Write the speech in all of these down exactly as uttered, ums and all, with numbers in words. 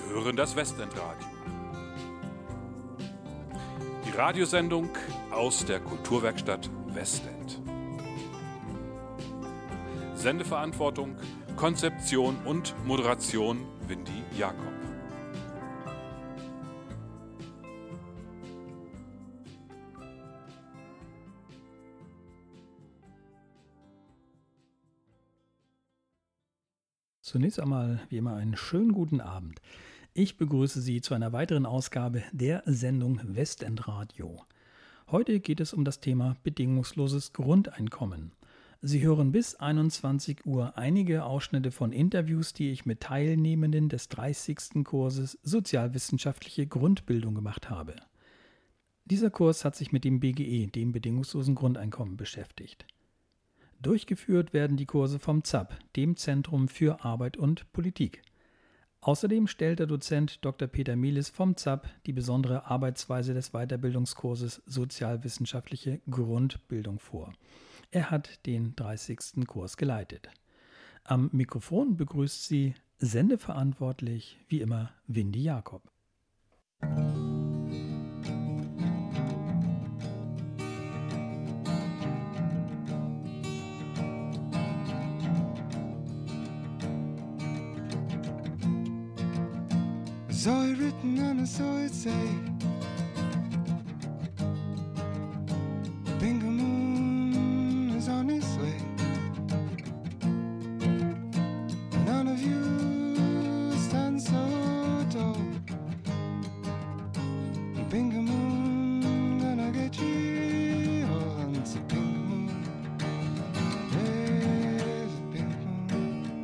hören das Westend-Radio. Die Radiosendung aus der Kulturwerkstatt Westend. Sendeverantwortung, Konzeption und Moderation Windy Jakob. Zunächst einmal wie immer einen schönen guten Abend. Ich begrüße Sie zu einer weiteren Ausgabe der Sendung Westend-Radio. Heute geht es um das Thema bedingungsloses Grundeinkommen. Sie hören bis einundzwanzig Uhr einige Ausschnitte von Interviews, die ich mit Teilnehmenden des dreißigsten Kurses Sozialwissenschaftliche Grundbildung gemacht habe. Dieser Kurs hat sich mit dem B G E, dem bedingungslosen Grundeinkommen, beschäftigt. Durchgeführt werden die Kurse vom Z A P, dem Zentrum für Arbeit und Politik. Außerdem stellt der Dozent Doktor Peter Mielis vom Z A P die besondere Arbeitsweise des Weiterbildungskurses Sozialwissenschaftliche Grundbildung vor. Er hat den dreißigsten Kurs geleitet. Am Mikrofon begrüßt Sie sendeverantwortlich wie immer Windy Jakob. Saw it written and I saw it say, Bingo Moon is on its way. None of you stand so tall. Bingo Moon gonna get you all. It's a Bingo Moon. There's a Bingo Moon.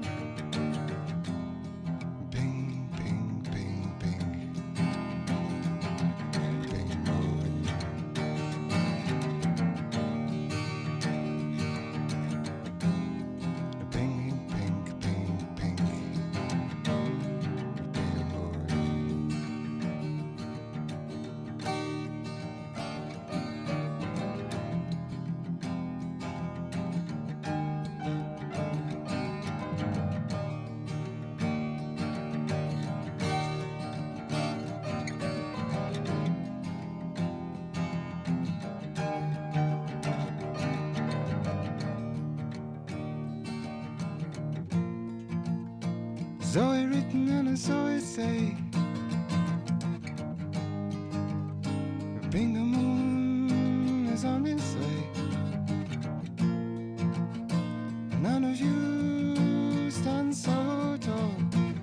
Bing, bing, bing. Saw it written and I saw it say, Bingo Moon is on its way. None of you stand so tall.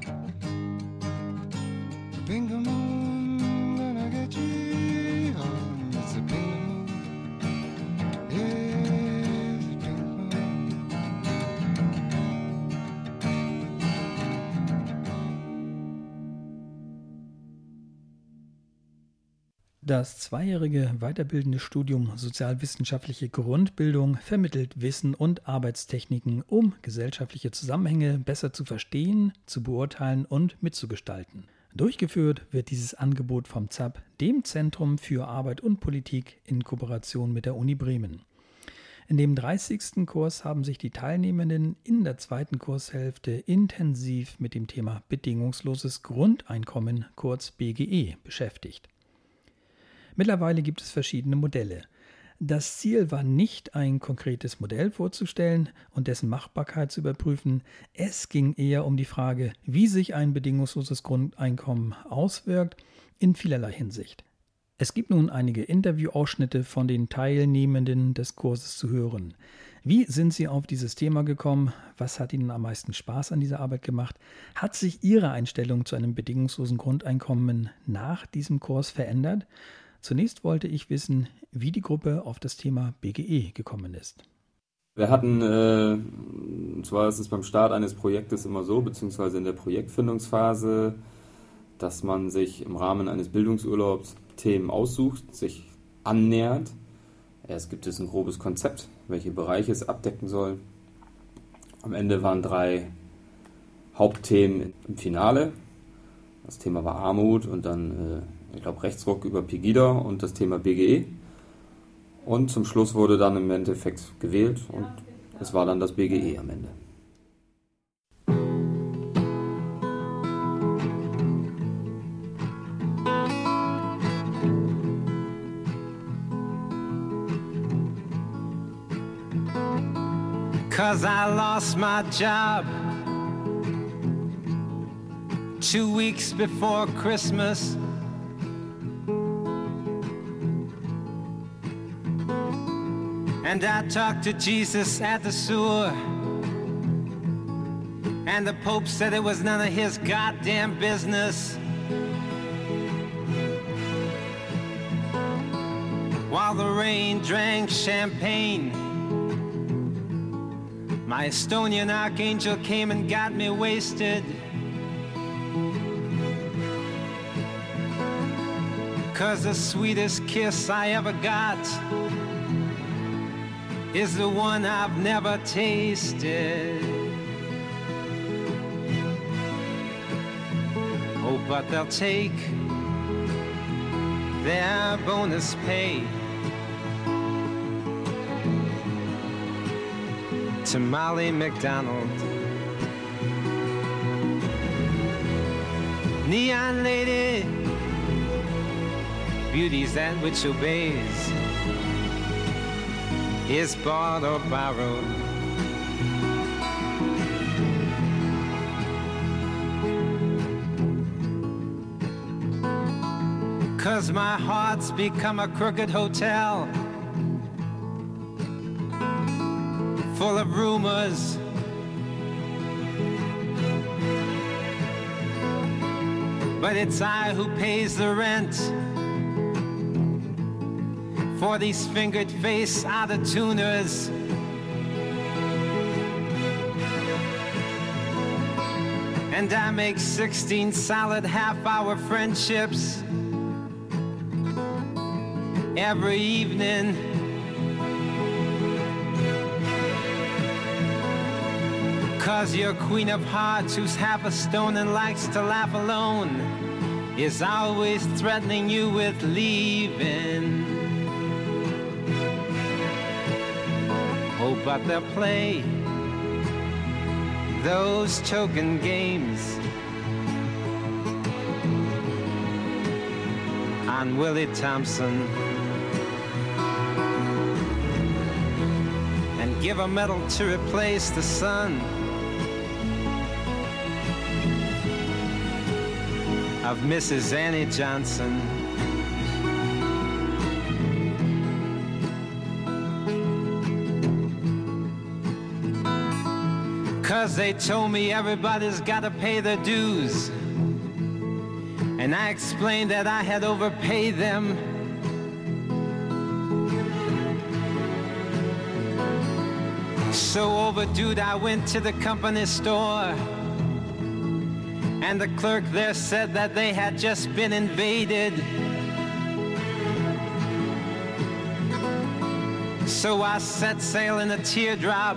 Bingo Moon gonna get you home. It's a Bingo Moon. Yeah, it's a Bingo Moon. Das zweijährige weiterbildende Studium Sozialwissenschaftliche Grundbildung vermittelt Wissen und Arbeitstechniken, um gesellschaftliche Zusammenhänge besser zu verstehen, zu beurteilen und mitzugestalten. Durchgeführt wird dieses Angebot vom Z A P, dem Zentrum für Arbeit und Politik, in Kooperation mit der Uni Bremen. In dem dreißigsten Kurs haben sich die Teilnehmenden in der zweiten Kurshälfte intensiv mit dem Thema bedingungsloses Grundeinkommen, kurz B G E, beschäftigt. Mittlerweile gibt es verschiedene Modelle. Das Ziel war nicht, ein konkretes Modell vorzustellen und dessen Machbarkeit zu überprüfen. Es ging eher um die Frage, wie sich ein bedingungsloses Grundeinkommen auswirkt, in vielerlei Hinsicht. Es gibt nun einige Interviewausschnitte von den Teilnehmenden des Kurses zu hören. Wie sind Sie auf dieses Thema gekommen? Was hat Ihnen am meisten Spaß an dieser Arbeit gemacht? Hat sich Ihre Einstellung zu einem bedingungslosen Grundeinkommen nach diesem Kurs verändert? Zunächst wollte ich wissen, wie die Gruppe auf das Thema B G E gekommen ist. Wir hatten, äh, und zwar ist es beim Start eines Projektes immer so, beziehungsweise in der Projektfindungsphase, dass man sich im Rahmen eines Bildungsurlaubs Themen aussucht, sich annähert. Erst gibt es ein grobes Konzept, welche Bereiche es abdecken soll. Am Ende waren drei Hauptthemen im Finale. Das Thema war Armut und dann, äh, ich glaube, Rechtsruck über Pegida und das Thema B G E. Und zum Schluss wurde dann im Endeffekt gewählt und es war dann das B G E am Ende. 'cause I lost my job two weeks before Christmas. And I talked to Jesus at the sewer, and the Pope said it was none of his goddamn business. While the rain drank champagne, my Estonian archangel came and got me wasted. 'Cause the sweetest kiss I ever got is the one I've never tasted. Oh, but they'll take their bonus pay to Molly McDonald. Neon lady, beauty's that which obeys, is bought or borrowed. Cause my heart's become a crooked hotel, full of rumors, but it's I who pays the rent for these fingered face out-of-tuners. And I make sixteen solid half-hour friendships every evening. Cause your queen of hearts, who's half a stone and likes to laugh alone, is always threatening you with leaving. Oh, but they'll play those token games on Willie Thompson and give a medal to replace the son of Missus Annie Johnson. Cause they told me everybody's gotta pay their dues, and I explained that I had overpaid them. So overdue, I went to the company store, and the clerk there said that they had just been invaded. So I set sail in a teardrop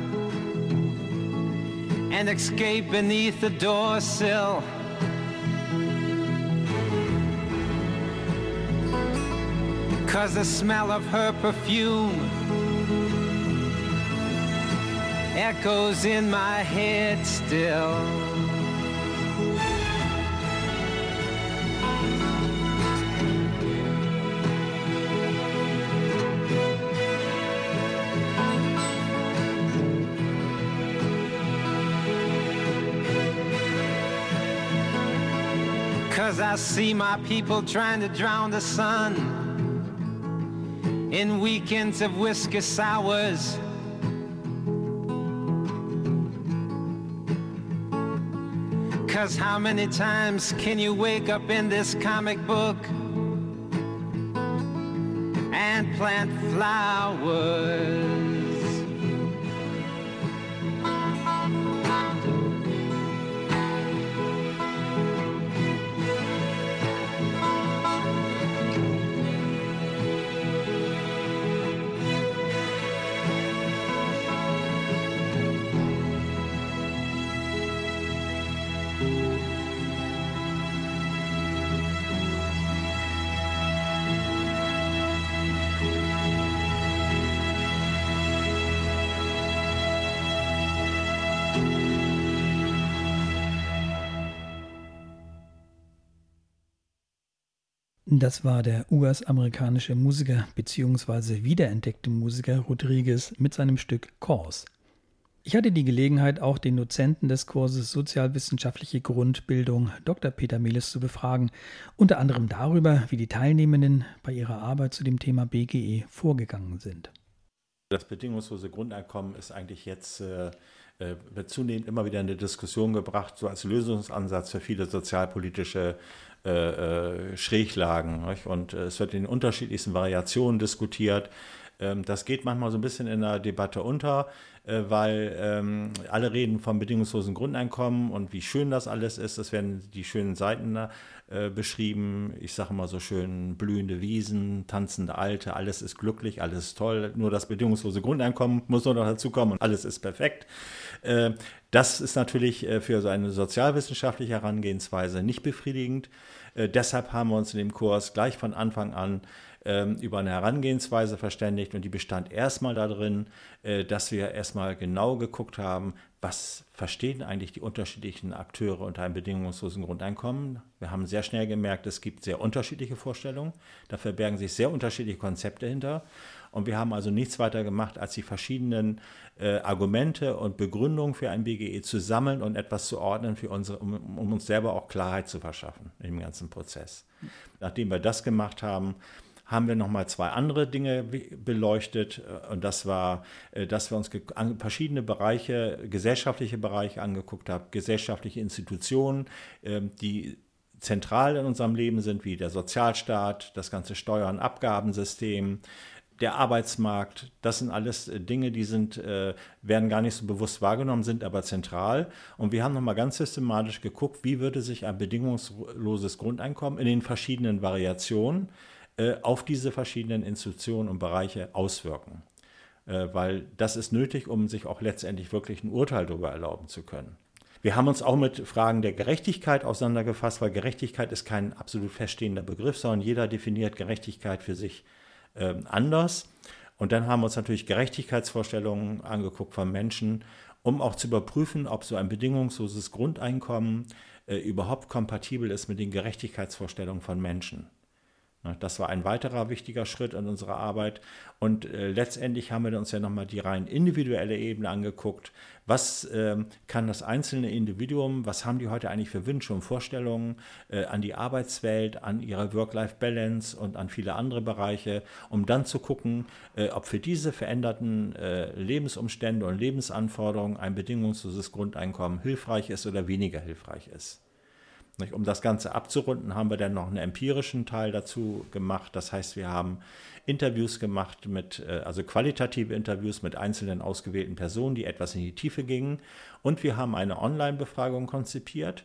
and escaped beneath the door sill. Cause the smell of her perfume echoes in my head still. Cause I see my people trying to drown the sun in weekends of whiskey sours. Cause how many times can you wake up in this comic book and plant flowers? Das war der U S-amerikanische Musiker bzw. wiederentdeckte Musiker Rodriguez mit seinem Stück Cause. Ich hatte die Gelegenheit, auch den Dozenten des Kurses Sozialwissenschaftliche Grundbildung, Doktor Peter Mehlis, zu befragen, unter anderem darüber, wie die Teilnehmenden bei ihrer Arbeit zu dem Thema B G E vorgegangen sind. Das bedingungslose Grundeinkommen ist eigentlich jetzt äh, wird zunehmend immer wieder in die Diskussion gebracht, so als Lösungsansatz für viele sozialpolitische äh, äh, Schräglagen. Nicht? Und äh, es wird in unterschiedlichsten Variationen diskutiert. Ähm, das geht manchmal so ein bisschen in der Debatte unter, äh, weil ähm, alle reden vom bedingungslosen Grundeinkommen und wie schön das alles ist. Es werden die schönen Seiten äh, beschrieben. Ich sage mal so schön, blühende Wiesen, tanzende Alte, alles ist glücklich, alles ist toll. Nur das bedingungslose Grundeinkommen muss nur noch dazu kommen und alles ist perfekt. Äh, das ist natürlich äh, für so eine sozialwissenschaftliche Herangehensweise nicht befriedigend. Äh, deshalb haben wir uns in dem Kurs gleich von Anfang an über eine Herangehensweise verständigt und die bestand erstmal darin, dass wir erstmal genau geguckt haben, was verstehen eigentlich die unterschiedlichen Akteure unter einem bedingungslosen Grundeinkommen. Wir haben sehr schnell gemerkt, es gibt sehr unterschiedliche Vorstellungen, da verbergen sich sehr unterschiedliche Konzepte hinter und wir haben also nichts weiter gemacht, als die verschiedenen äh, Argumente und Begründungen für ein B G E zu sammeln und etwas zu ordnen, für unsere, um, um uns selber auch Klarheit zu verschaffen im ganzen Prozess. Nachdem wir das gemacht haben, haben wir nochmal zwei andere Dinge beleuchtet und das war, dass wir uns verschiedene Bereiche, gesellschaftliche Bereiche angeguckt haben, gesellschaftliche Institutionen, die zentral in unserem Leben sind, wie der Sozialstaat, das ganze Steuer- und Abgabensystem, der Arbeitsmarkt. Das sind alles Dinge, die sind, werden gar nicht so bewusst wahrgenommen, sind aber zentral. Und wir haben nochmal ganz systematisch geguckt, wie würde sich ein bedingungsloses Grundeinkommen in den verschiedenen Variationen auf diese verschiedenen Institutionen und Bereiche auswirken. Weil das ist nötig, um sich auch letztendlich wirklich ein Urteil darüber erlauben zu können. Wir haben uns auch mit Fragen der Gerechtigkeit auseinandergefasst, weil Gerechtigkeit ist kein absolut feststehender Begriff, sondern jeder definiert Gerechtigkeit für sich äh, anders. Und dann haben wir uns natürlich Gerechtigkeitsvorstellungen angeguckt von Menschen, um auch zu überprüfen, ob so ein bedingungsloses Grundeinkommen äh, überhaupt kompatibel ist mit den Gerechtigkeitsvorstellungen von Menschen. Das war ein weiterer wichtiger Schritt in unserer Arbeit und äh, letztendlich haben wir uns ja nochmal die rein individuelle Ebene angeguckt. Was äh, kann das einzelne Individuum, was haben die heute eigentlich für Wünsche und Vorstellungen äh, an die Arbeitswelt, an ihre Work-Life-Balance und an viele andere Bereiche, um dann zu gucken, äh, ob für diese veränderten äh, Lebensumstände und Lebensanforderungen ein bedingungsloses Grundeinkommen hilfreich ist oder weniger hilfreich ist. Um das Ganze abzurunden, haben wir dann noch einen empirischen Teil dazu gemacht. Das heißt, wir haben Interviews gemacht, mit, also qualitative Interviews mit einzelnen ausgewählten Personen, die etwas in die Tiefe gingen. Und wir haben eine Online-Befragung konzipiert,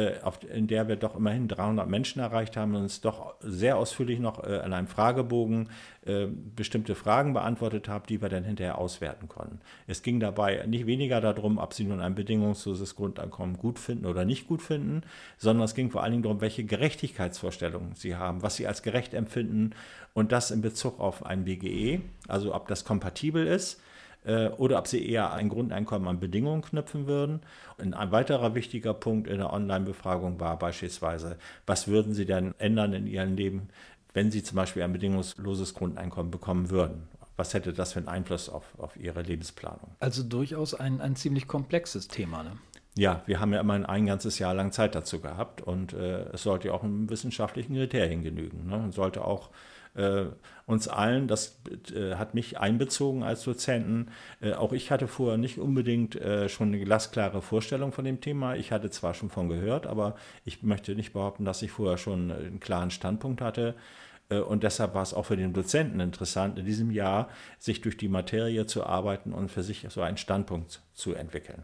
in der wir doch immerhin dreihundert Menschen erreicht haben und uns doch sehr ausführlich noch an einem Fragebogen bestimmte Fragen beantwortet haben, die wir dann hinterher auswerten konnten. Es ging dabei nicht weniger darum, ob sie nun ein bedingungsloses Grundeinkommen gut finden oder nicht gut finden, sondern es ging vor allen Dingen darum, welche Gerechtigkeitsvorstellungen sie haben, was sie als gerecht empfinden und das in Bezug auf ein B G E, also ob das kompatibel ist, oder ob sie eher ein Grundeinkommen an Bedingungen knüpfen würden. Und ein weiterer wichtiger Punkt in der Online-Befragung war beispielsweise, was würden sie denn ändern in ihrem Leben, wenn sie zum Beispiel ein bedingungsloses Grundeinkommen bekommen würden? Was hätte das für einen Einfluss auf, auf ihre Lebensplanung? Also durchaus ein, ein ziemlich komplexes Thema, ne? Ja, wir haben ja immer ein ganzes Jahr lang Zeit dazu gehabt und äh, es sollte ja auch einem wissenschaftlichen Kriterien genügen. Ne? Und sollte auch äh, uns allen, das äh, hat mich einbezogen als Dozenten, äh, auch ich hatte vorher nicht unbedingt äh, schon eine glasklare Vorstellung von dem Thema. Ich hatte zwar schon von gehört, aber ich möchte nicht behaupten, dass ich vorher schon einen klaren Standpunkt hatte. Äh, und deshalb war es auch für den Dozenten interessant, in diesem Jahr sich durch die Materie zu arbeiten und für sich so einen Standpunkt zu entwickeln.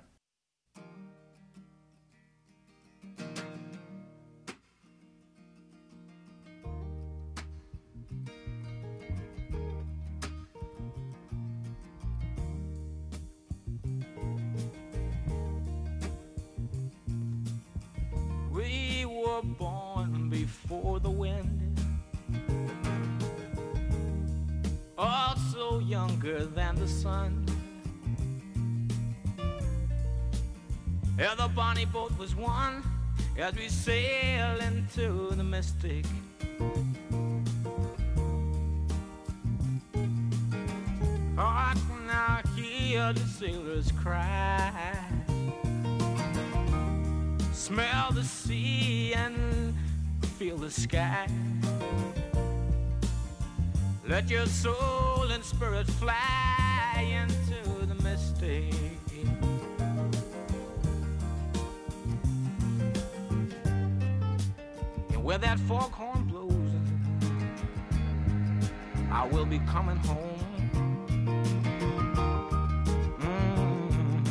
Born before the wind, also younger than the sun. Yeah, the bonnie boat was one as we sail into the mystic. Hark now, hear hear the sailors cry. Smell the sea and feel the sky. Let your soul and spirit fly into the mystic. And where that foghorn blows, I will be coming home. Mm.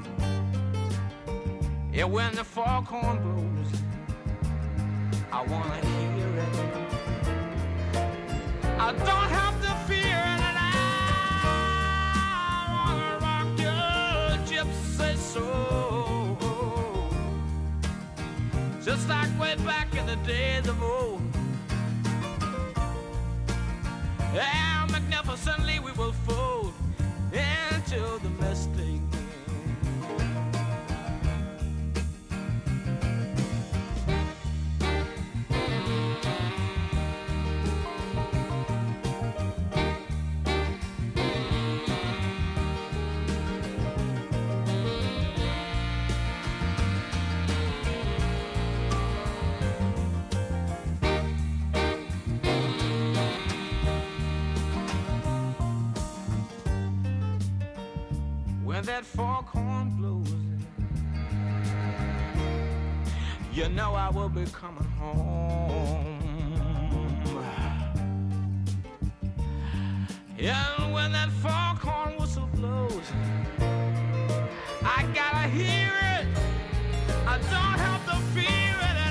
Yeah, when the foghorn blows, I wanna hear it. I don't have to fear it, and I wanna rock your gypsy soul, just like way back in the days of old. And magnificently we will fold into the mystic. When that foghorn blows, you know I will be coming home. And when that foghorn whistle blows, I gotta hear it. I don't have to fear it, and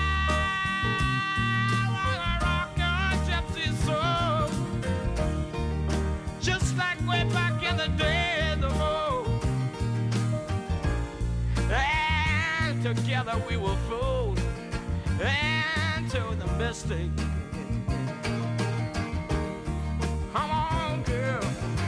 I wanna rock your gypsy soul, just like way back in the day. Together we will float into the mystic. Come on, girl.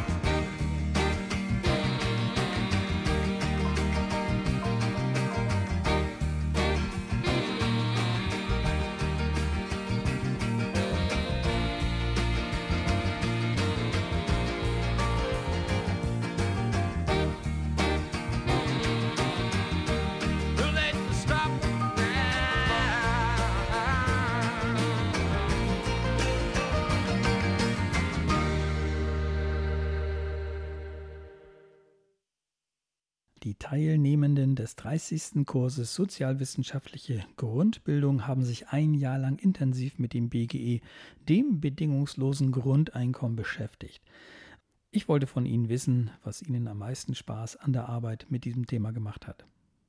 Die Teilnehmenden des dreißigsten Kurses Sozialwissenschaftliche Grundbildung haben sich ein Jahr lang intensiv mit dem B G E, dem bedingungslosen Grundeinkommen, beschäftigt. Ich wollte von Ihnen wissen, was Ihnen am meisten Spaß an der Arbeit mit diesem Thema gemacht hat.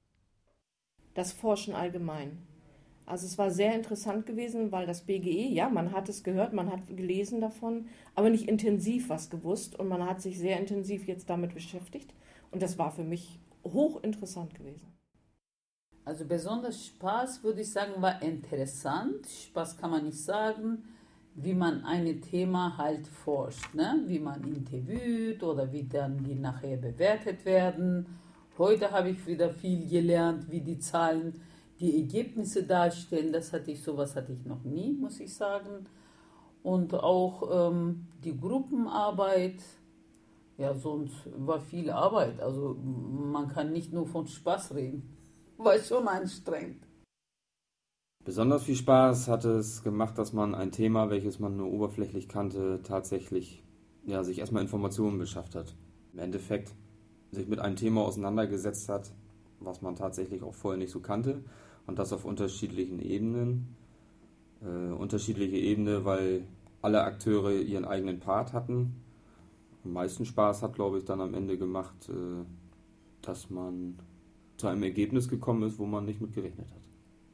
Das Forschen allgemein. Also es war sehr interessant gewesen, weil das B G E, ja, man hat es gehört, man hat gelesen davon, aber nicht intensiv was gewusst und man hat sich sehr intensiv jetzt damit beschäftigt und das war für mich hochinteressant gewesen. Also besonders Spaß, würde ich sagen, war interessant. Spaß kann man nicht sagen, wie man ein Thema halt forscht, ne? Wie man interviewt oder wie dann die nachher bewertet werden. Heute habe ich wieder viel gelernt, wie die Zahlen die Ergebnisse darstellen. Das hatte ich, sowas hatte ich noch nie, muss ich sagen. Und auch ähm, die Gruppenarbeit, ja, sonst war viel Arbeit. Also man kann nicht nur von Spaß reden. War schon anstrengend. Besonders viel Spaß hat es gemacht, dass man ein Thema, welches man nur oberflächlich kannte, tatsächlich ja, sich erstmal Informationen beschafft hat. Im Endeffekt sich mit einem Thema auseinandergesetzt hat, was man tatsächlich auch vorher nicht so kannte. Und das auf unterschiedlichen Ebenen. Äh, unterschiedliche Ebene, weil alle Akteure ihren eigenen Part hatten. Am meisten Spaß hat, glaube ich, dann am Ende gemacht, äh, dass man zu einem Ergebnis gekommen ist, wo man nicht mit gerechnet hat.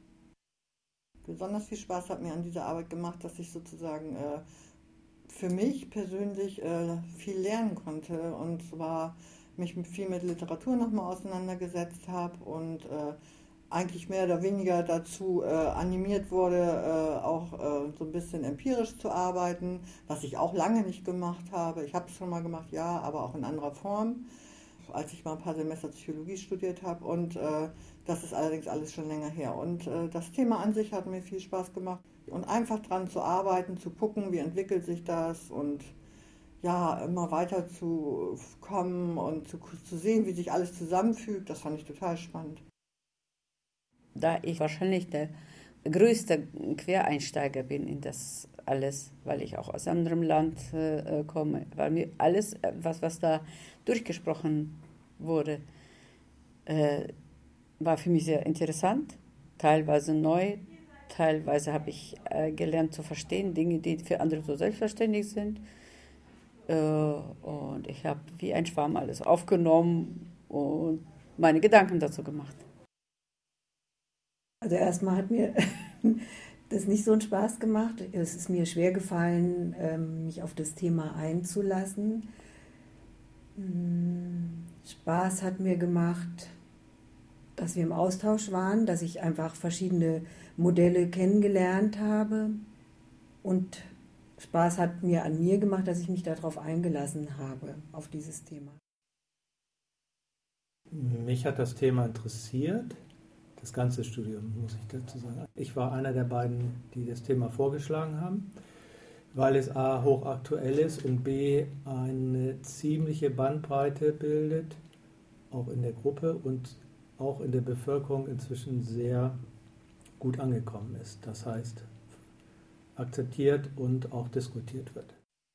Besonders viel Spaß hat mir an dieser Arbeit gemacht, dass ich sozusagen äh, für mich persönlich äh, viel lernen konnte und zwar mich viel mit Literatur nochmal auseinandergesetzt habe und äh, eigentlich mehr oder weniger dazu äh, animiert wurde, äh, auch äh, so ein bisschen empirisch zu arbeiten, was ich auch lange nicht gemacht habe. Ich habe es schon mal gemacht, ja, aber auch in anderer Form, als ich mal ein paar Semester Psychologie studiert habe und äh, das ist allerdings alles schon länger her. Und äh, das Thema an sich hat mir viel Spaß gemacht und einfach dran zu arbeiten, zu gucken, wie entwickelt sich das und ja, immer weiter zu kommen und zu, zu sehen, wie sich alles zusammenfügt. Das fand ich total spannend. Da ich wahrscheinlich der größte Quereinsteiger bin in das alles, weil ich auch aus anderem Land äh, komme, weil mir alles, was, was da durchgesprochen wurde, äh, war für mich sehr interessant, teilweise neu, teilweise habe ich äh, gelernt zu verstehen, Dinge, die für andere so selbstverständlich sind. Äh, und ich habe wie ein Schwamm alles aufgenommen und meine Gedanken dazu gemacht. Also erstmal hat mir das nicht so einen Spaß gemacht. Es ist mir schwer gefallen, mich auf das Thema einzulassen. Spaß hat mir gemacht, dass wir im Austausch waren, dass ich einfach verschiedene Modelle kennengelernt habe. Und Spaß hat mir an mir gemacht, dass ich mich darauf eingelassen habe, auf dieses Thema. Mich hat das Thema interessiert. Das ganze Studium, muss ich dazu sagen. Ich war einer der beiden, die das Thema vorgeschlagen haben, weil es a. hochaktuell ist und b. eine ziemliche Bandbreite bildet, auch in der Gruppe und auch in der Bevölkerung inzwischen sehr gut angekommen ist. Das heißt, akzeptiert und auch diskutiert wird.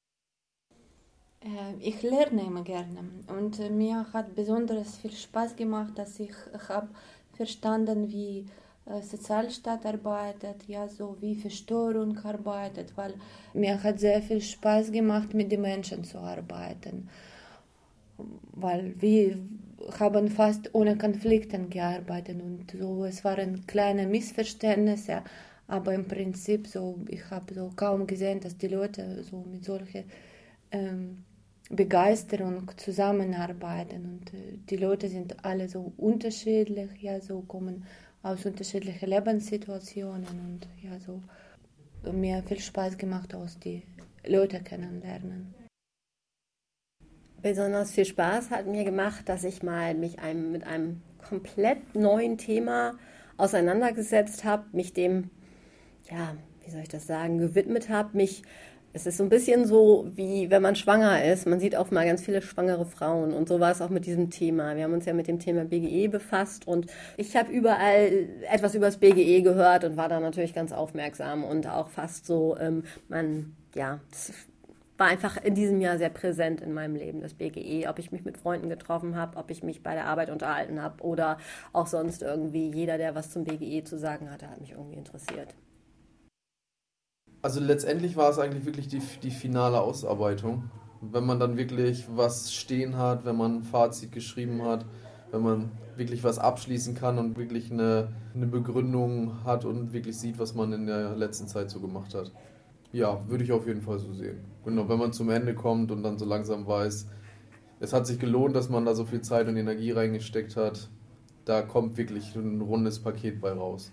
Ich lerne immer gerne und mir hat besonders viel Spaß gemacht, dass ich habe verstanden, wie äh, Sozialstaat arbeitet, ja, so wie Versteuerung arbeitet, weil mir hat sehr viel Spaß gemacht, mit den Menschen zu arbeiten, weil wir haben fast ohne Konflikten gearbeitet und so, es waren kleine Missverständnisse, aber im Prinzip so, ich habe so kaum gesehen, dass die Leute so mit solcher ähm, Begeisterung zusammenarbeiten und äh, die Leute sind alle so unterschiedlich, ja, so kommen aus unterschiedlichen Lebenssituationen und ja, so mir viel Spaß gemacht, aus die Leute kennenlernen. Besonders viel Spaß hat mir gemacht, dass ich mal mich einem, mit einem komplett neuen Thema auseinandergesetzt habe, mich dem, ja, wie soll ich das sagen, gewidmet habe, mich Es ist so ein bisschen so, wie wenn man schwanger ist. Man sieht auch mal ganz viele schwangere Frauen und so war es auch mit diesem Thema. Wir haben uns ja mit dem Thema B G E befasst und ich habe überall etwas über das B G E gehört und war da natürlich ganz aufmerksam und auch fast so, ähm, man, ja, das war einfach in diesem Jahr sehr präsent in meinem Leben, das B G E. Ob ich mich mit Freunden getroffen habe, ob ich mich bei der Arbeit unterhalten habe oder auch sonst irgendwie jeder, der was zum B G E zu sagen hatte, hat mich irgendwie interessiert. Also letztendlich war es eigentlich wirklich die, die finale Ausarbeitung. Wenn man dann wirklich was stehen hat, wenn man ein Fazit geschrieben hat, wenn man wirklich was abschließen kann und wirklich eine, eine Begründung hat und wirklich sieht, was man in der letzten Zeit so gemacht hat. Ja, würde ich auf jeden Fall so sehen. Genau, wenn man zum Ende kommt und dann so langsam weiß, es hat sich gelohnt, dass man da so viel Zeit und Energie reingesteckt hat, da kommt wirklich ein rundes Paket bei raus.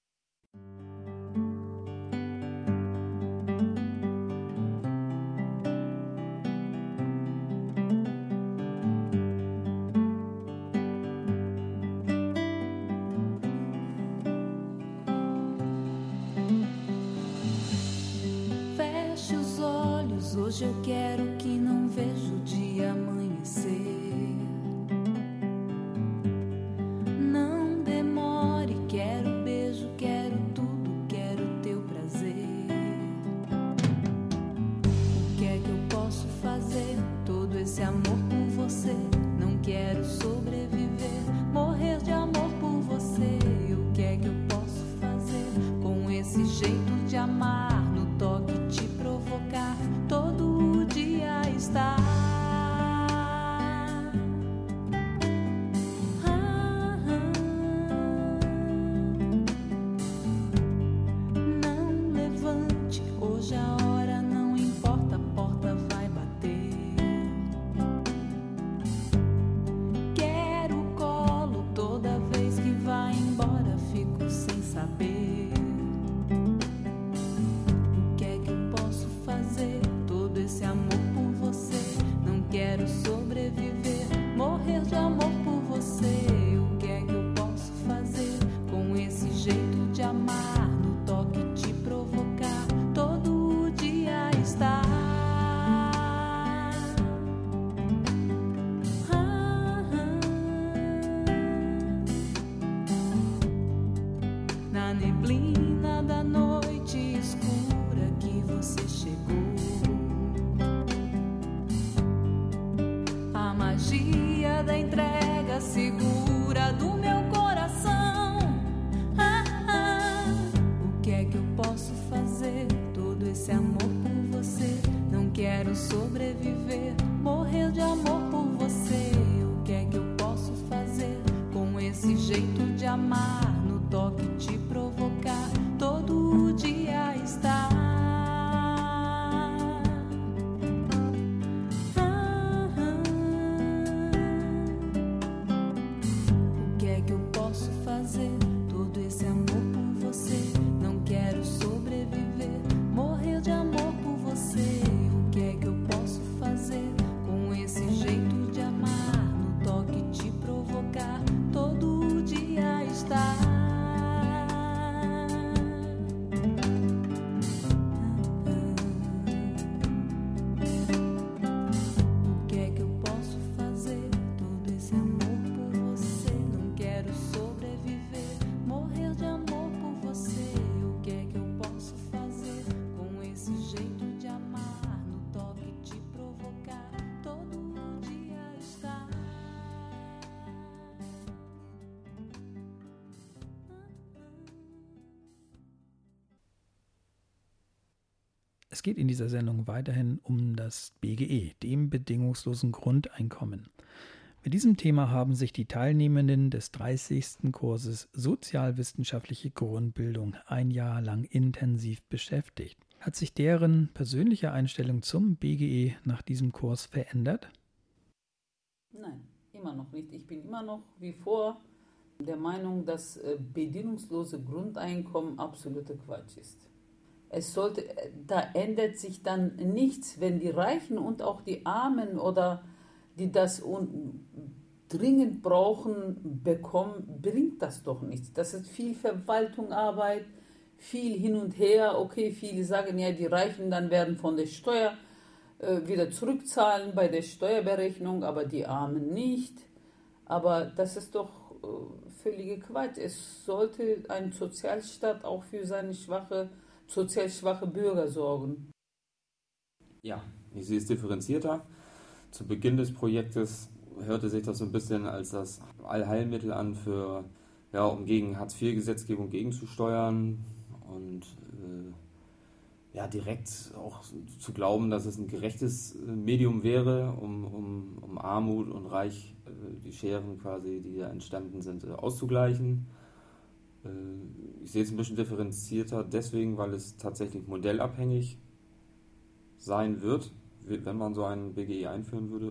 Hoje eu quero que não veja o dia amanhecer. Não demore, quero beijo, quero tudo, quero teu prazer. O que é que eu posso fazer? Todo esse amor por você. Não quero sobreviver, morrer de amor por você. O que é que eu posso fazer com esse jeito de amar? No toque te provocar. Todo dia está. Ah, ah. Não levante, hoje a hora não importa, a porta vai bater. Quero colo toda vez que vai embora, fico sem saber. Esse amor por você, não quero sobreviver, morrer de amor por você. O que é que eu posso fazer com esse jeito de amar? No toque te provocar, todo dia está. neblina da noite escura que você chegou. A magia da entrega segura do meu coração. Ah, ah. O que é que eu posso fazer? Todo esse amor por você. Não quero sobreviver, morrer de amor por você. O que é que eu posso fazer com esse jeito de amar? No toque te provocar, todo dia estar. Ah, ah. O que é que eu posso fazer? Todo esse amor por você. Não quero sobreviver, morrer de amor por você. O que é que eu posso fazer com esse jeito de amar? No toque te provocar, todo dia estar. O que é que eu posso fazer? Todo esse amor por você. Não quero sobreviver, morrer de amor por você. O que é que eu posso fazer com esse jeito de amar? No toque te provocar, todo dia estar. Es geht in dieser Sendung weiterhin um das B G E, dem bedingungslosen Grundeinkommen. Mit diesem Thema haben sich die Teilnehmenden des dreißigsten Kurses Sozialwissenschaftliche Grundbildung ein Jahr lang intensiv beschäftigt. Hat sich deren persönliche Einstellung zum B G E nach diesem Kurs verändert? Nein, immer noch nicht. Ich bin immer noch wie vor der Meinung, dass äh, bedingungslose Grundeinkommen absoluter Quatsch ist. Es sollte, da ändert sich dann nichts, wenn die Reichen und auch die Armen oder die das un- dringend brauchen, bekommen, bringt das doch nichts. Das ist viel Verwaltung, Arbeit, viel hin und her. Okay, viele sagen ja, die Reichen dann werden von der Steuer äh, wieder zurückzahlen bei der Steuerberechnung, aber die Armen nicht. Aber das ist doch äh, völliger Quatsch. Es sollte ein Sozialstaat auch für seine schwache, sozial schwache Bürger sorgen. Ja, ich sehe es differenzierter. Zu Beginn des Projektes hörte sich das so ein bisschen als das Allheilmittel an, für, ja, um gegen Hartz vier Gesetzgebung gegenzusteuern und äh, ja, direkt auch zu glauben, dass es ein gerechtes Medium wäre, um, um, um Armut und Reich, äh, die Scheren quasi, die da entstanden sind, äh, auszugleichen. Äh, ich sehe es ein bisschen differenzierter deswegen, weil es tatsächlich modellabhängig sein wird, wenn man so einen B G E einführen würde.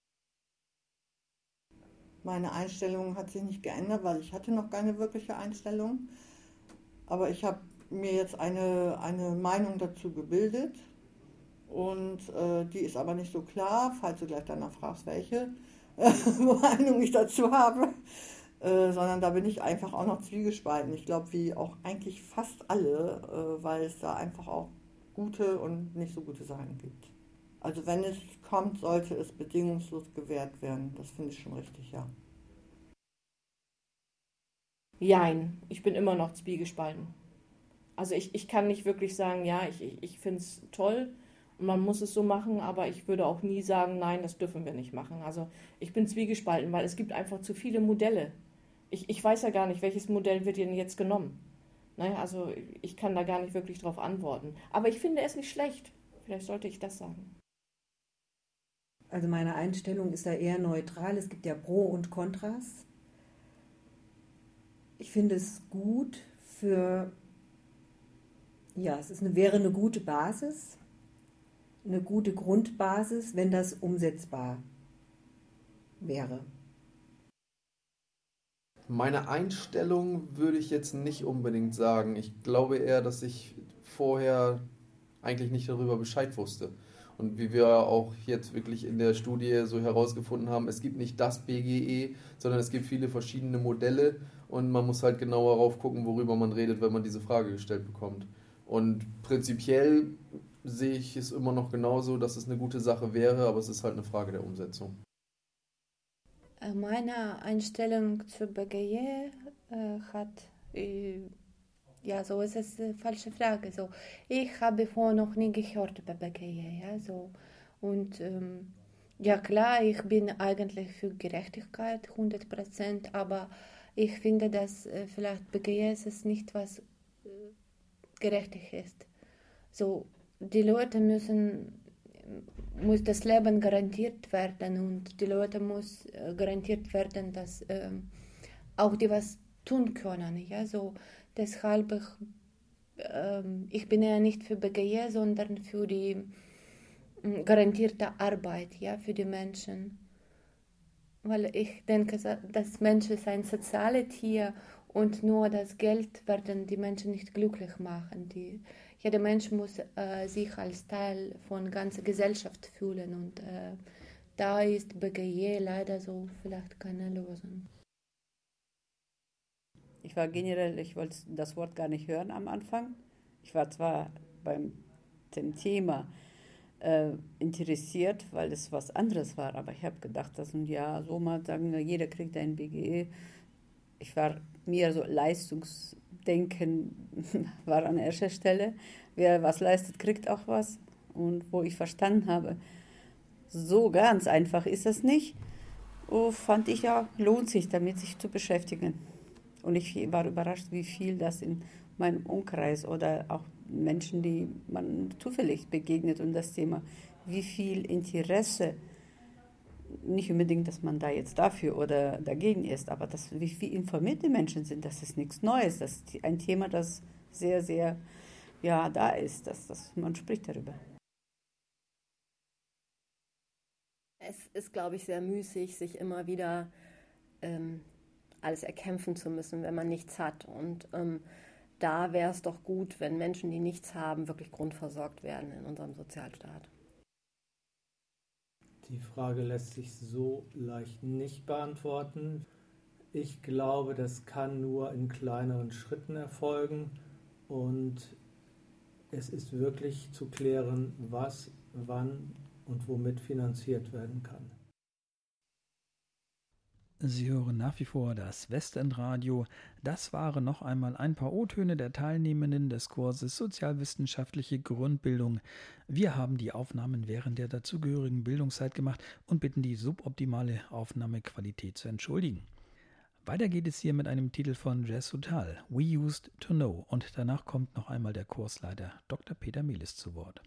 Meine Einstellung hat sich nicht geändert, weil ich hatte noch keine wirkliche Einstellung. Aber ich habe mir jetzt eine, eine Meinung dazu gebildet. Und äh, die ist aber nicht so klar, falls du gleich danach fragst, welche äh, Meinung ich dazu habe. Äh, sondern da bin ich einfach auch noch zwiegespalten. Ich glaube, wie auch eigentlich fast alle, äh, weil es da einfach auch gute und nicht so gute Sachen gibt. Also wenn es kommt, sollte es bedingungslos gewährt werden. Das finde ich schon richtig, ja. Jein, ich bin immer noch zwiegespalten. Also ich, ich kann nicht wirklich sagen, ja, ich, ich, ich finde es toll und man muss es so machen, aber ich würde auch nie sagen, nein, das dürfen wir nicht machen. Also ich bin zwiegespalten, weil es gibt einfach zu viele Modelle. Ich, ich weiß ja gar nicht, welches Modell wird denn jetzt genommen. Naja, also ich kann da gar nicht wirklich drauf antworten. Aber ich finde es nicht schlecht. Vielleicht sollte ich das sagen. Also meine Einstellung ist da eher neutral. Es gibt ja Pro und Kontras. Ich finde es gut für, ja, es ist eine, wäre eine gute Basis, eine gute Grundbasis, wenn das umsetzbar wäre. Meine Einstellung würde ich jetzt nicht unbedingt sagen. Ich glaube eher, dass ich vorher eigentlich nicht darüber Bescheid wusste. Und wie wir auch jetzt wirklich in der Studie so herausgefunden haben, es gibt nicht das B G E, sondern es gibt viele verschiedene Modelle und man muss halt genauer darauf gucken, worüber man redet, wenn man diese Frage gestellt bekommt. Und prinzipiell sehe ich es immer noch genauso, dass es eine gute Sache wäre, aber es ist halt eine Frage der Umsetzung. Meine Einstellung zu B G E äh, hat äh, ja, so ist es eine falsche Frage. So, ich habe vorher noch nie gehört über B G E, ja, so. Und ähm, ja klar, ich bin eigentlich für Gerechtigkeit hundert Prozent, aber ich finde, dass äh, vielleicht B G E ist es nicht, was äh, gerechtig ist. So, die Leute müssen, muss das Leben garantiert werden und die Leute muss äh, garantiert werden, dass äh, auch die was tun können, ja, so. Deshalb, ich, ähm, ich bin ja nicht für B G E, sondern für die äh, garantierte Arbeit, ja, für die Menschen. Weil ich denke, das Mensch ist ein soziales Tier und nur das Geld werden die Menschen nicht glücklich machen. Die, jeder Mensch muss äh, sich als Teil von ganzer Gesellschaft fühlen und äh, da ist B G E leider so vielleicht keine Lösung. Ich war generell, ich wollte das Wort gar nicht hören am Anfang. Ich war zwar beim dem Thema äh, interessiert, weil es was anderes war, aber ich habe gedacht, dass ein Jahr so mal sagen, jeder kriegt ein B G E. Ich war mir so Leistungsdenken war an erster Stelle. Wer was leistet, kriegt auch was. Und wo ich verstanden habe, so ganz einfach ist es nicht, oh, fand ich ja, lohnt sich damit, sich zu beschäftigen. Und ich war überrascht, wie viel das in meinem Umkreis oder auch Menschen, die man zufällig begegnet und das Thema, wie viel Interesse, nicht unbedingt, dass man da jetzt dafür oder dagegen ist, aber das, wie viel informiert die Menschen sind, das ist nichts Neues. Das ist ein Thema, das sehr, sehr ja, da ist, dass, dass man spricht darüber. Es ist, glaube ich, sehr müßig, sich immer wieder ähm, alles erkämpfen zu müssen, wenn man nichts hat. Und ähm, da wäre es doch gut, wenn Menschen, die nichts haben, wirklich grundversorgt werden in unserem Sozialstaat. Die Frage lässt sich so leicht nicht beantworten. Ich glaube, das kann nur in kleineren Schritten erfolgen und es ist wirklich zu klären, was, wann und womit finanziert werden kann. Sie hören nach wie vor das Westendradio. Das waren noch einmal ein paar O-Töne der Teilnehmenden des Kurses Sozialwissenschaftliche Grundbildung. Wir haben die Aufnahmen während der dazugehörigen Bildungszeit gemacht und bitten die suboptimale Aufnahmequalität zu entschuldigen. Weiter geht es hier mit einem Titel von Jazz Total, We Used to Know, und danach kommt noch einmal der Kursleiter Doktor Peter Mehlis zu Wort.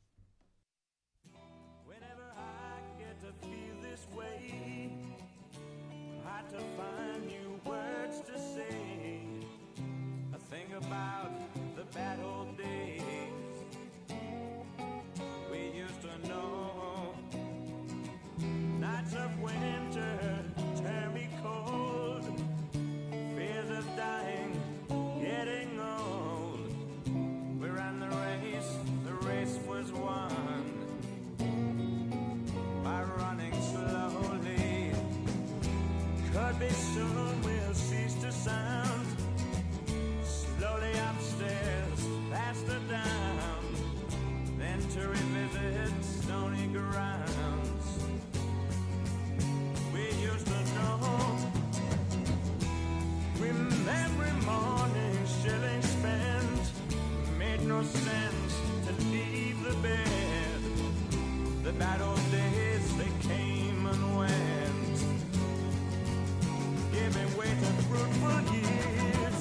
To find new words to say, I think about the bad old days we used to know. Nights of winter turn me cold, fears of dying, getting old. We ran the race, the race was won by running slowly. Could be soon we'll cease to sound. Slowly upstairs, faster down, then to revisit stony grounds we used to know. Every morning shilling spent made no sense to leave the bed. The bad old days, they came and went, giving way to fruitful years.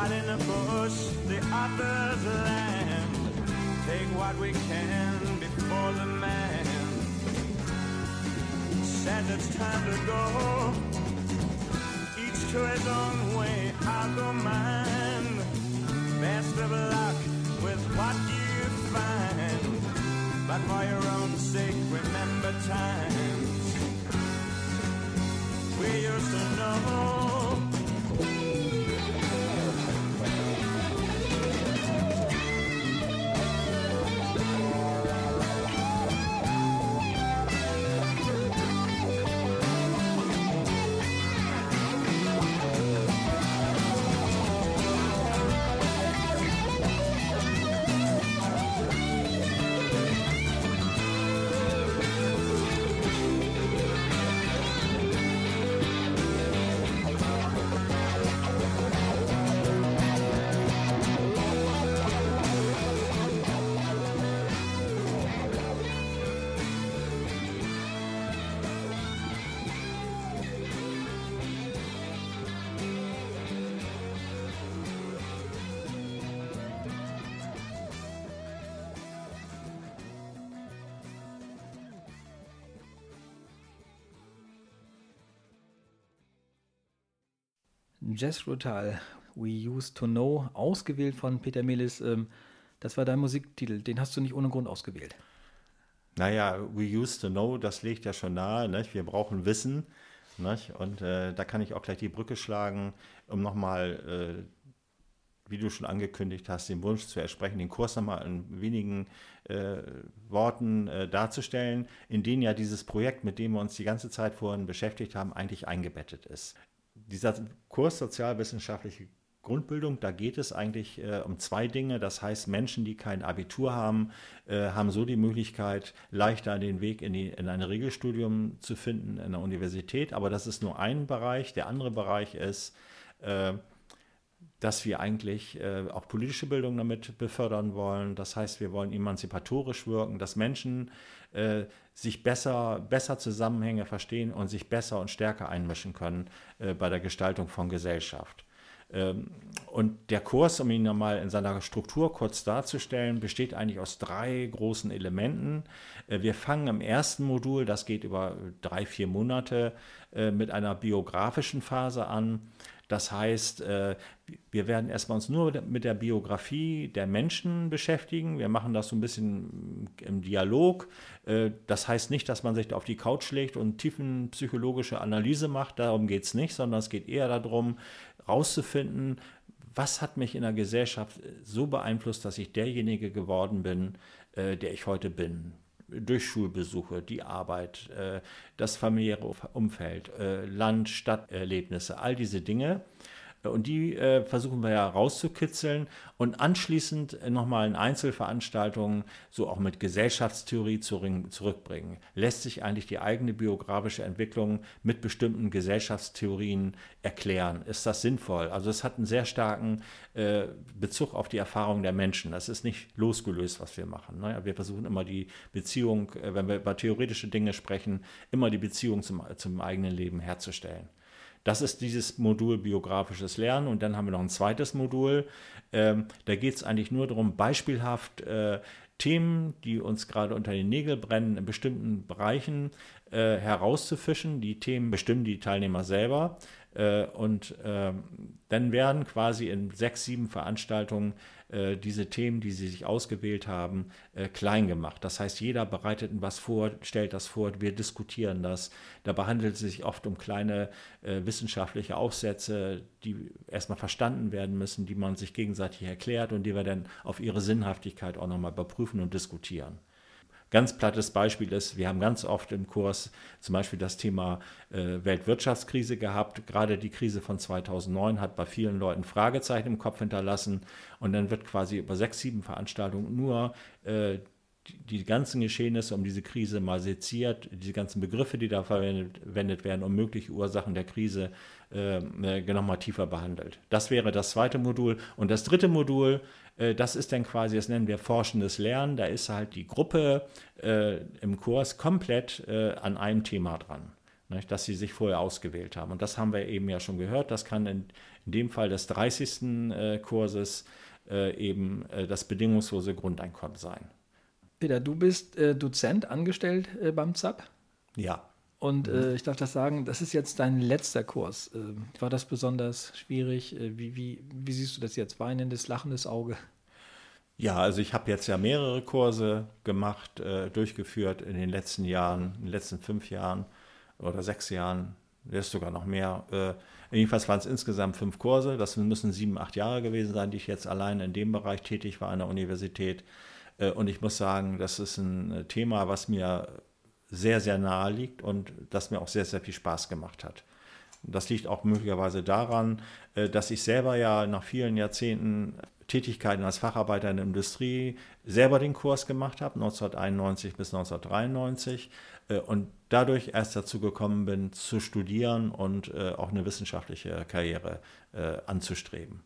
hide in the bush, the other's land. Take what we can before the man says it's time to go. Each to his own way, I'll go mine. Best of luck with what you find, but for your own sake, remember times we used to know. Jazz Brutal, We Used to Know, ausgewählt von Peter Melis. Ähm, das war dein Musiktitel, den hast du nicht ohne Grund ausgewählt. Naja, We Used to Know, das legt ja schon nahe, nicht? Wir brauchen Wissen. Nicht? Und äh, da kann ich auch gleich die Brücke schlagen, um nochmal, äh, wie du schon angekündigt hast, den Wunsch zu ersprechen, den Kurs nochmal in wenigen äh, Worten äh, darzustellen, in denen ja dieses Projekt, mit dem wir uns die ganze Zeit vorhin beschäftigt haben, eigentlich eingebettet ist. Dieser Kurs Sozialwissenschaftliche Grundbildung, da geht es eigentlich äh, um zwei Dinge. Das heißt, Menschen, die kein Abitur haben, äh, haben so die Möglichkeit, leichter den Weg in, die, in ein Regelstudium zu finden in der Universität. Aber das ist nur ein Bereich. Der andere Bereich ist, äh, dass wir eigentlich äh, auch politische Bildung damit befördern wollen. Das heißt, wir wollen emanzipatorisch wirken, dass Menschen äh, sich besser, besser Zusammenhänge verstehen und sich besser und stärker einmischen können äh, bei der Gestaltung von Gesellschaft. Ähm, und der Kurs, um ihn nochmal in seiner Struktur kurz darzustellen, besteht eigentlich aus drei großen Elementen. Äh, wir fangen im ersten Modul, das geht über drei, vier Monate, äh, mit einer biografischen Phase an. Das heißt, wir werden erstmal uns nur mit der Biografie der Menschen beschäftigen. Wir machen das so ein bisschen im Dialog. Das heißt nicht, dass man sich auf die Couch legt und tiefenpsychologische Analyse macht. Darum geht es nicht, sondern es geht eher darum, herauszufinden, was hat mich in der Gesellschaft so beeinflusst, dass ich derjenige geworden bin, der ich heute bin. Durch Schulbesuche, die Arbeit, das familiäre Umfeld, Land-, Stadterlebnisse, all diese Dinge. Und die äh, versuchen wir ja rauszukitzeln und anschließend nochmal in Einzelveranstaltungen so auch mit Gesellschaftstheorie zurückbringen. Lässt sich eigentlich die eigene biografische Entwicklung mit bestimmten Gesellschaftstheorien erklären? Ist das sinnvoll? Also es hat einen sehr starken äh, Bezug auf die Erfahrung der Menschen. Das ist nicht losgelöst, was wir machen. Ne? Wir versuchen immer die Beziehung, äh, wenn wir über theoretische Dinge sprechen, immer die Beziehung zum, zum eigenen Leben herzustellen. Das ist dieses Modul biografisches Lernen. Und dann haben wir noch ein zweites Modul. Ähm, da geht es eigentlich nur darum, beispielhaft äh, Themen, die uns gerade unter den Nägeln brennen, in bestimmten Bereichen äh, herauszufischen. Die Themen bestimmen die Teilnehmer selber. Äh, und äh, dann werden quasi in sechs, sieben Veranstaltungen äh, diese Themen, die sie sich ausgewählt haben, äh, klein gemacht. Das heißt, jeder bereitet was vor, stellt das vor, wir diskutieren das. Dabei handelt es sich oft um kleine äh, wissenschaftliche Aufsätze, die erstmal verstanden werden müssen, die man sich gegenseitig erklärt und die wir dann auf ihre Sinnhaftigkeit auch nochmal überprüfen und diskutieren. Ganz plattes Beispiel ist, wir haben ganz oft im Kurs zum Beispiel das Thema äh, Weltwirtschaftskrise gehabt. Gerade die Krise von zweitausendneun hat bei vielen Leuten Fragezeichen im Kopf hinterlassen. Und dann wird quasi über sechs, sieben Veranstaltungen nur äh, die, die ganzen Geschehnisse um diese Krise mal seziert, diese ganzen Begriffe, die da verwendet, verwendet werden, um mögliche Ursachen der Krise äh, nochmal tiefer behandelt. Das wäre das zweite Modul. Und das dritte Modul, das ist dann quasi, das nennen wir forschendes Lernen. Da ist halt die Gruppe äh, im Kurs komplett äh, an einem Thema dran. nicht, dass sie sich vorher ausgewählt haben. Und das haben wir eben ja schon gehört. Das kann in, in dem Fall des dreißigsten Äh, Kurses äh, eben äh, das bedingungslose Grundeinkommen sein. Peter, du bist äh, Dozent angestellt äh, beim Z A P. Ja. Und äh, ich darf das sagen, das ist jetzt dein letzter Kurs. Äh, war das besonders schwierig? Äh, wie, wie, wie siehst du das jetzt? Weinendes, lachendes Auge? Ja, also ich habe jetzt ja mehrere Kurse gemacht, äh, durchgeführt in den letzten Jahren, in den letzten fünf Jahren oder sechs Jahren, das ist sogar noch mehr. Äh, jedenfalls waren es insgesamt fünf Kurse, das müssen sieben, acht Jahre gewesen sein, die ich jetzt allein in dem Bereich tätig war an der Universität. Äh, und ich muss sagen, das ist ein Thema, was mir sehr, sehr nahe liegt und das mir auch sehr, sehr viel Spaß gemacht hat. Das liegt auch möglicherweise daran, dass ich selber ja nach vielen Jahrzehnten Tätigkeiten als Facharbeiter in der Industrie selber den Kurs gemacht habe, neunzehnhunderteinundneunzig bis neunzehnhundertdreiundneunzig, und dadurch erst dazu gekommen bin, zu studieren und auch eine wissenschaftliche Karriere anzustreben.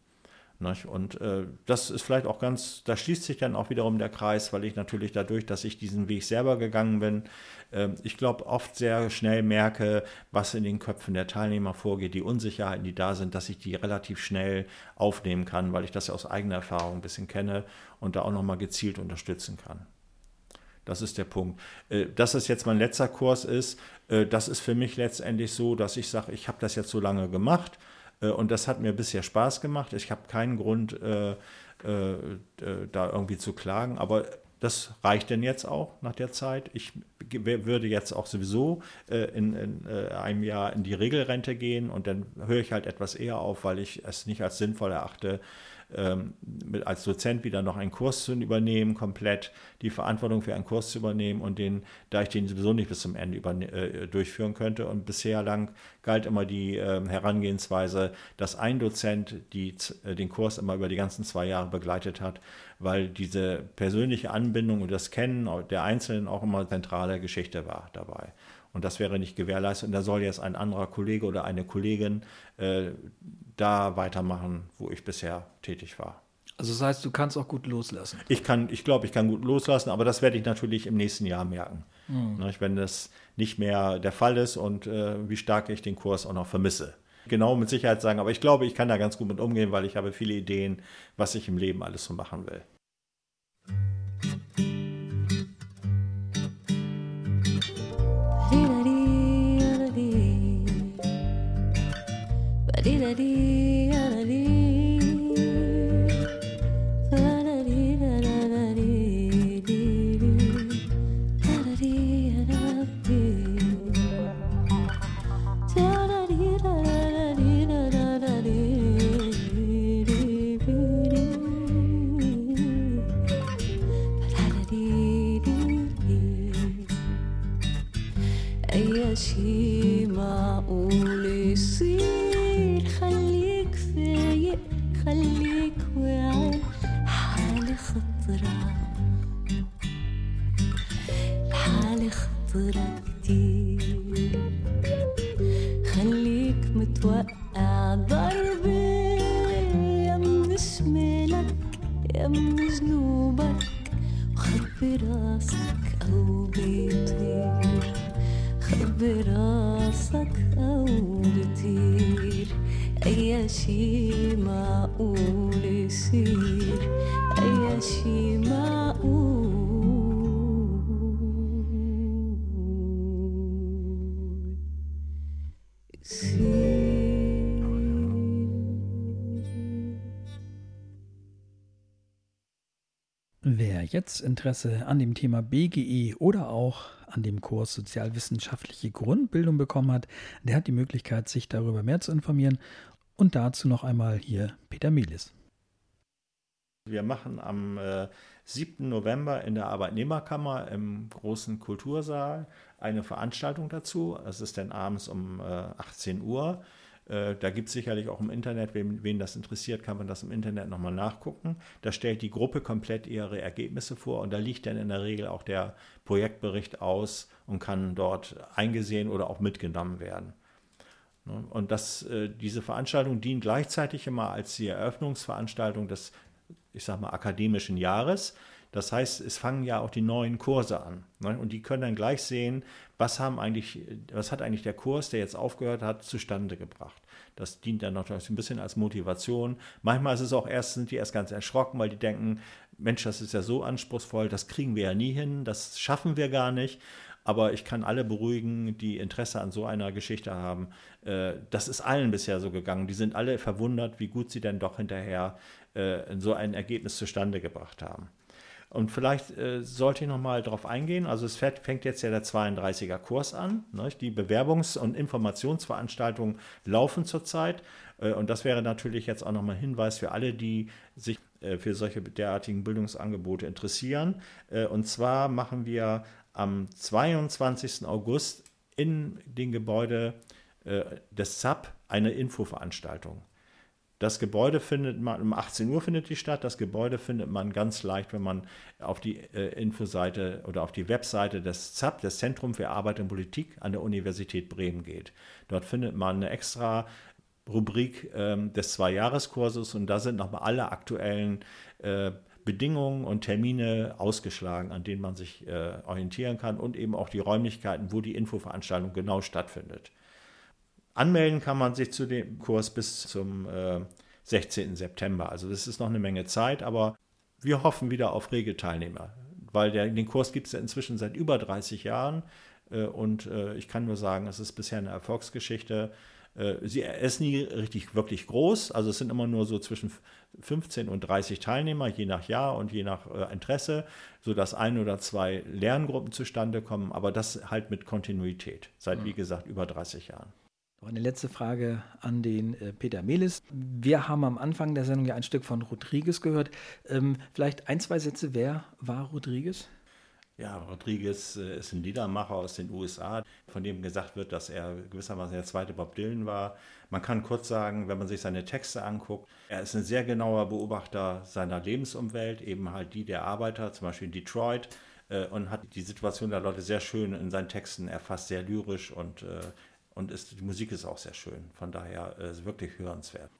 Und äh, das ist vielleicht auch ganz, da schließt sich dann auch wiederum der Kreis, weil ich natürlich dadurch, dass ich diesen Weg selber gegangen bin, äh, ich glaube oft sehr schnell merke, was in den Köpfen der Teilnehmer vorgeht, die Unsicherheiten, die da sind, dass ich die relativ schnell aufnehmen kann, weil ich das ja aus eigener Erfahrung ein bisschen kenne und da auch nochmal gezielt unterstützen kann. Das ist der Punkt. Äh, dass es jetzt mein letzter Kurs ist, äh, das ist für mich letztendlich so, dass ich sage, ich habe das jetzt so lange gemacht. Und das hat mir bisher Spaß gemacht. Ich habe keinen Grund, äh, äh, da irgendwie zu klagen. Aber das reicht denn jetzt auch nach der Zeit. Ich würde jetzt auch sowieso äh, in, in äh, einem Jahr in die Regelrente gehen. Und dann höre ich halt etwas eher auf, weil ich es nicht als sinnvoll erachte, ähm, mit, als Dozent wieder noch einen Kurs zu übernehmen, komplett die Verantwortung für einen Kurs zu übernehmen und den, da ich den sowieso nicht bis zum Ende über, äh, durchführen könnte. Und bisher lang galt immer die äh, Herangehensweise, dass ein Dozent die, äh, den Kurs immer über die ganzen zwei Jahre begleitet hat, weil diese persönliche Anbindung und das Kennen der Einzelnen auch immer zentrale Geschichte war dabei. Und das wäre nicht gewährleistet. Und da soll jetzt ein anderer Kollege oder eine Kollegin äh, da weitermachen, wo ich bisher tätig war. Also das heißt, du kannst auch gut loslassen. Ich kann, ich glaube, ich kann gut loslassen, aber das werde ich natürlich im nächsten Jahr merken. Mhm. Wenn das nicht mehr der Fall ist und äh, wie stark ich den Kurs auch noch vermisse. Genau mit Sicherheit sagen, aber ich glaube, ich kann da ganz gut mit umgehen, weil ich habe viele Ideen, was ich im Leben alles so machen will. أي شي معقول يصير خليك فايق خليك واعي حالي خطرة حالي خطرة كتير خليك متوقع ضربة يم شمالك يم جنوبك وخبي راسك أو بيطير خبي راسك أو بيطير أي شي معقول يصير أي شي معقول يصير. Wer jetzt Interesse an dem Thema B G E oder auch an dem Kurs Sozialwissenschaftliche Grundbildung bekommen hat, der hat die Möglichkeit, sich darüber mehr zu informieren. Und dazu noch einmal hier Peter Mielis. Wir machen am äh, siebten November in der Arbeitnehmerkammer im großen Kultursaal eine Veranstaltung dazu. Es ist dann abends um äh, achtzehn Uhr. Äh, da gibt es sicherlich auch im Internet, wen, wen das interessiert, kann man das im Internet nochmal nachgucken. Da stellt die Gruppe komplett ihre Ergebnisse vor und da liegt dann in der Regel auch der Projektbericht aus und kann dort eingesehen oder auch mitgenommen werden. Und das, äh, diese Veranstaltung dient gleichzeitig immer als die Eröffnungsveranstaltung des, ich sag mal, akademischen Jahres. Das heißt, es fangen ja auch die neuen Kurse an. Ne? Und die können dann gleich sehen, was, haben eigentlich, was hat eigentlich der Kurs, der jetzt aufgehört hat, zustande gebracht. Das dient dann noch ein bisschen als Motivation. Manchmal ist es auch erst, sind die erst ganz erschrocken, weil die denken, Mensch, das ist ja so anspruchsvoll, das kriegen wir ja nie hin, das schaffen wir gar nicht. Aber ich kann alle beruhigen, die Interesse an so einer Geschichte haben. Das ist allen bisher so gegangen. Die sind alle verwundert, wie gut sie denn doch hinterher so ein Ergebnis zustande gebracht haben. Und vielleicht äh, sollte ich noch mal darauf eingehen, also es fängt jetzt ja der zweiunddreißiger Kurs an, ne? Die Bewerbungs- und Informationsveranstaltungen laufen zurzeit äh, und das wäre natürlich jetzt auch nochmal ein Hinweis für alle, die sich äh, für solche derartigen Bildungsangebote interessieren. Äh, und zwar machen wir am zweiundzwanzigsten August in dem Gebäude äh, des Z A P eine Infoveranstaltung. Das Gebäude findet man, um achtzehn Uhr findet die statt, das Gebäude findet man ganz leicht, wenn man auf die äh, Infoseite oder auf die Webseite des Z A P, des Zentrum für Arbeit und Politik an der Universität Bremen geht. Dort findet man eine extra Rubrik ähm, des Zwei-Jahres-Kurses und da sind nochmal alle aktuellen äh, Bedingungen und Termine ausgeschlagen, an denen man sich äh, orientieren kann und eben auch die Räumlichkeiten, wo die Infoveranstaltung genau stattfindet. Anmelden kann man sich zu dem Kurs bis zum äh, sechzehnten September. Also das ist noch eine Menge Zeit, aber wir hoffen wieder auf rege Teilnehmer, weil der, den Kurs gibt es ja inzwischen seit über dreißig Jahren äh, und äh, ich kann nur sagen, es ist bisher eine Erfolgsgeschichte. Äh, sie ist nie richtig wirklich groß, also es sind immer nur so zwischen fünfzehn und dreißig Teilnehmer, je nach Jahr und je nach äh, Interesse, sodass ein oder zwei Lerngruppen zustande kommen, aber das halt mit Kontinuität, seit, wie gesagt, über dreißig Jahren. Noch eine letzte Frage an den äh, Peter Mehlis. Wir haben am Anfang der Sendung ja ein Stück von Rodriguez gehört. Ähm, vielleicht ein, zwei Sätze, wer war Rodriguez? Ja, Rodriguez äh, ist ein Liedermacher aus den U S A, von dem gesagt wird, dass er gewissermaßen der zweite Bob Dylan war. Man kann kurz sagen, wenn man sich seine Texte anguckt, er ist ein sehr genauer Beobachter seiner Lebensumwelt, eben halt die der Arbeiter, zum Beispiel in Detroit, äh, und hat die Situation der Leute sehr schön in seinen Texten erfasst, sehr lyrisch und äh, Und ist, die Musik ist auch sehr schön, von daher äh, ist wirklich hörenswert.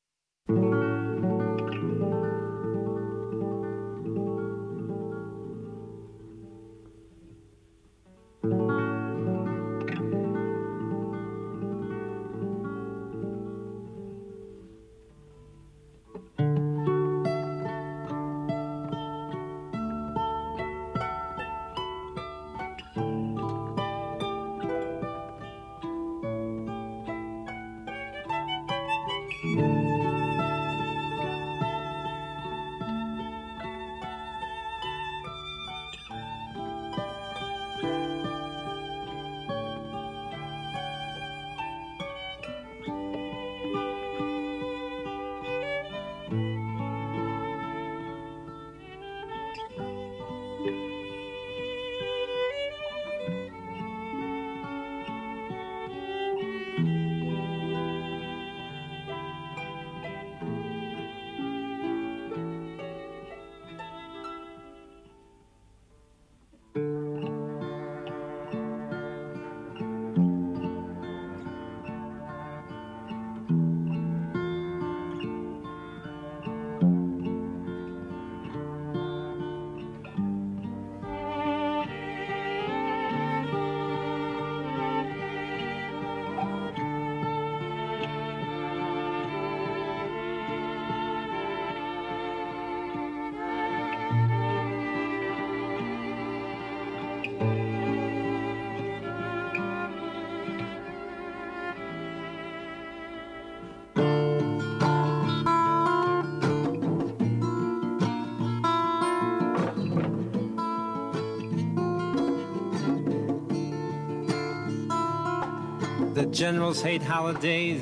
The generals hate holidays,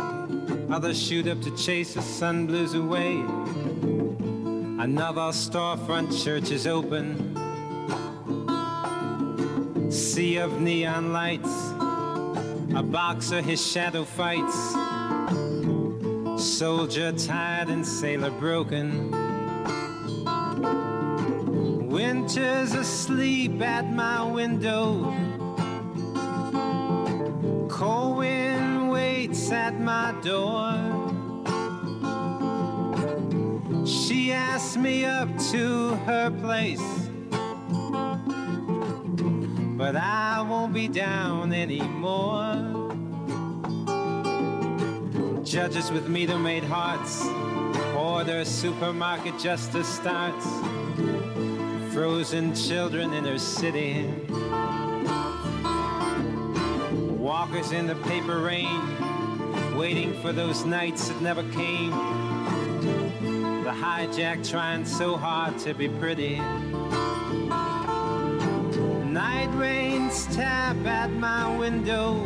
others shoot up to chase the sun blues away. Another storefront church is open, sea of neon lights, a boxer his shadow fights, soldier tired and sailor broken. Winter's asleep at my window, cold wind waits at my door. She asked me up to her place, but I won't be down anymore. Judges with meter-made hearts, order supermarket justice starts. Frozen children in her city, walkers in the paper rain, waiting for those nights that never came. The hijack trying so hard to be pretty. Night rains tap at my window,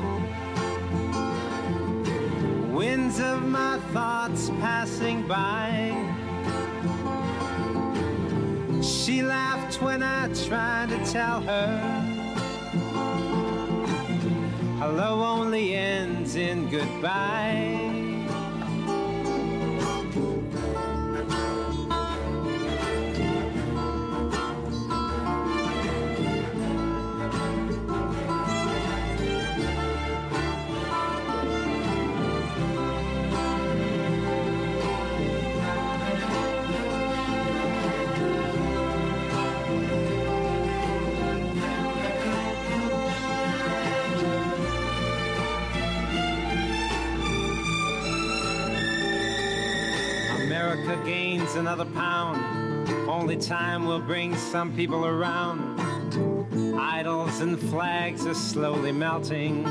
winds of my thoughts passing by. She laughed when I tried to tell her hello only ends in goodbye. America gains another pound. Only time will bring some people around. Idols and flags are slowly melting.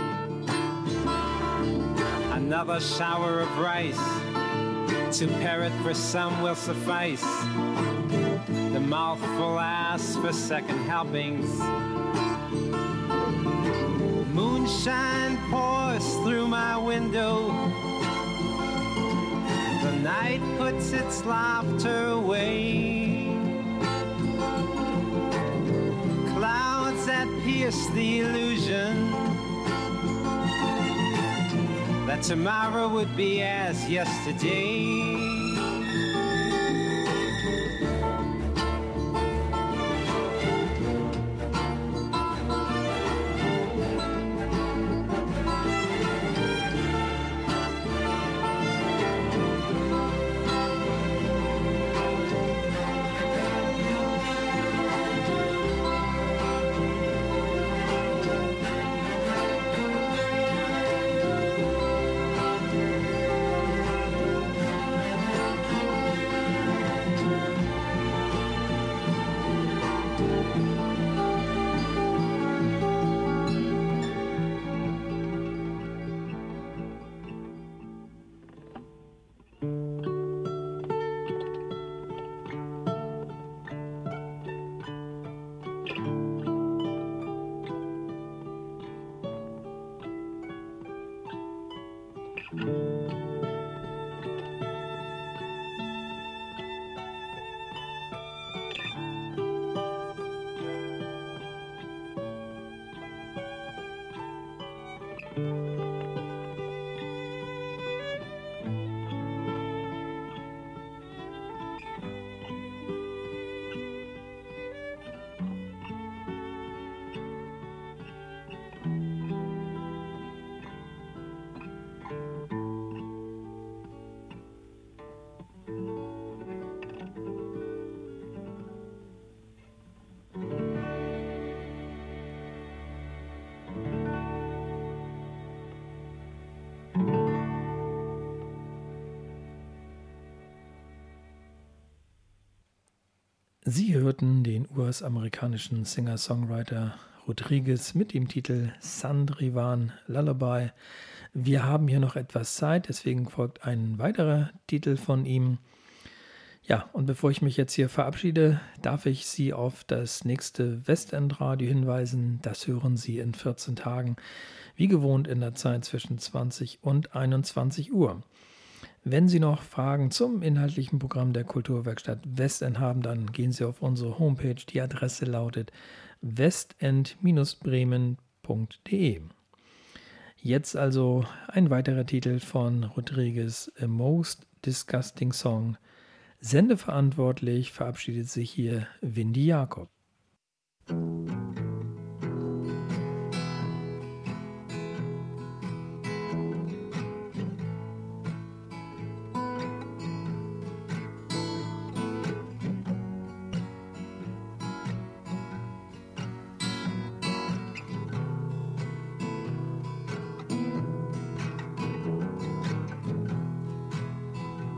Another shower of rice to parrot for some will suffice. The mouthful asks for second helpings. Moonshine pours through my window. The night puts its laughter away. Clouds that pierce the illusion that tomorrow would be as yesterday. Sie hörten den U S-amerikanischen Singer-Songwriter Rodriguez mit dem Titel Sandrivan Lullaby. Wir haben hier noch etwas Zeit, deswegen folgt ein weiterer Titel von ihm. Ja, und bevor ich mich jetzt hier verabschiede, darf ich Sie auf das nächste Westendradio hinweisen. Das hören Sie in vierzehn Tagen, wie gewohnt in der Zeit zwischen zwanzig und einundzwanzig Uhr. Wenn Sie noch Fragen zum inhaltlichen Programm der Kulturwerkstatt Westend haben, dann gehen Sie auf unsere Homepage. Die Adresse lautet westend Bindestrich bremen punkt de. Jetzt also ein weiterer Titel von Rodriguez, A Most Disgusting Song. Sendeverantwortlich verabschiedet sich hier Windy Jakob.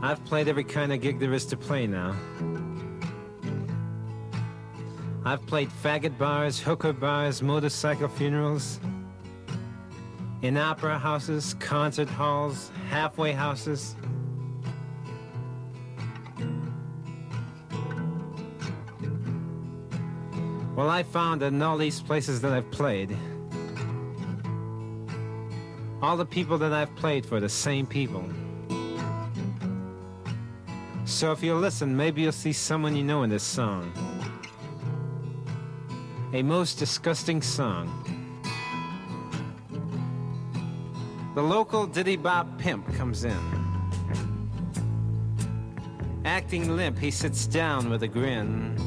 I've played every kind of gig there is to play now. I've played faggot bars, hooker bars, motorcycle funerals, in opera houses, concert halls, halfway houses. Well, I found that in all these places that I've played, all the people that I've played for are the same people. So if you listen, maybe you'll see someone you know in this song. A most disgusting song. The local diddy-bop pimp comes in. Acting limp, he sits down with a grin.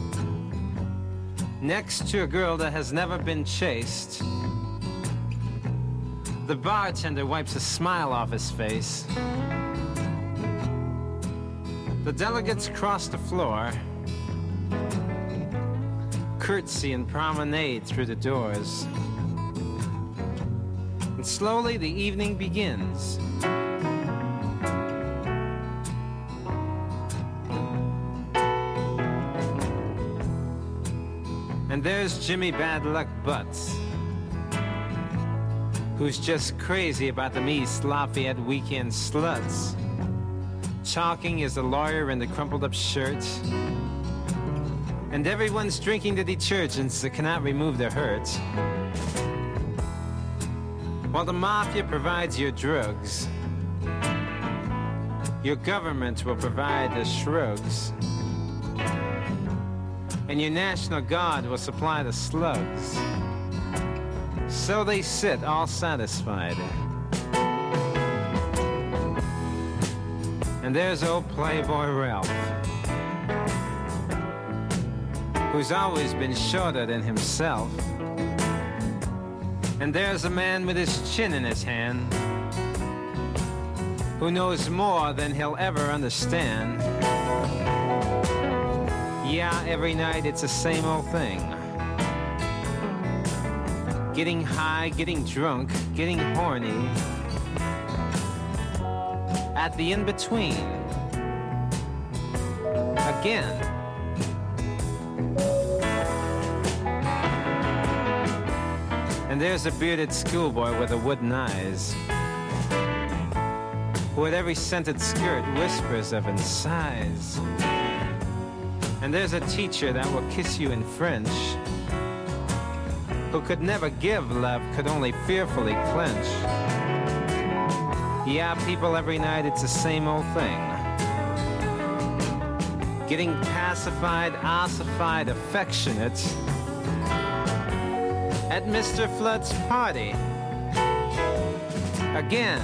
Next to a girl that has never been chased. The bartender wipes a smile off his face. The delegates cross the floor, curtsy and promenade through the doors. And slowly the evening begins. And there's Jimmy Bad Luck Butts, who's just crazy about the East Lafayette weekend sluts. Talking is the lawyer in the crumpled up shirt. And everyone's drinking the detergents that cannot remove their hurt. While the mafia provides your drugs, your government will provide the shrugs. And your National Guard will supply the slugs. So they sit all satisfied. And there's old Playboy Ralph, who's always been shorter than himself. And there's a man with his chin in his hand, who knows more than he'll ever understand. Yeah, every night it's the same old thing. Getting high, getting drunk, getting horny. At the in-between, again. And there's a bearded schoolboy with the wooden eyes, who at every scented skirt whispers of and sighs. And there's a teacher that will kiss you in French, who could never give love, could only fearfully clench. Yeah, people, every night it's the same old thing. Getting pacified, ossified, affectionate at Mister Flood's party. Again.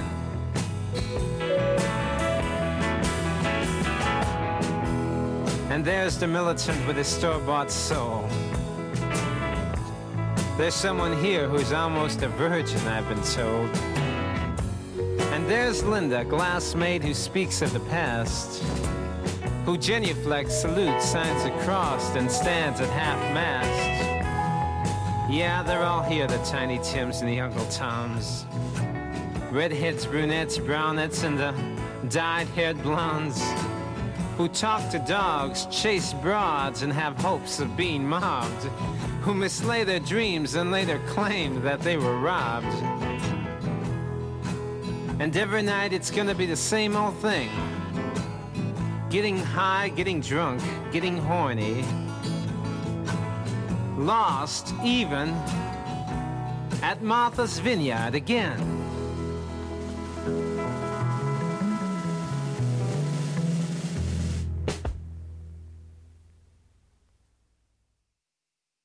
And there's the militant with his store-bought soul. There's someone here who's almost a virgin, I've been told. And there's Linda, glass-maid who speaks of the past, who genuflects, salutes, signs a cross, and stands at half-mast. Yeah, they're all here, the Tiny Tims and the Uncle Toms. Redheads, brunettes, brownettes, and the dyed-haired blondes, who talk to dogs, chase broads, and have hopes of being mobbed, who mislay their dreams and later claim that they were robbed. And every night it's gonna be the same old thing. Getting high, getting drunk, getting horny. Lost even at Martha's Vineyard again.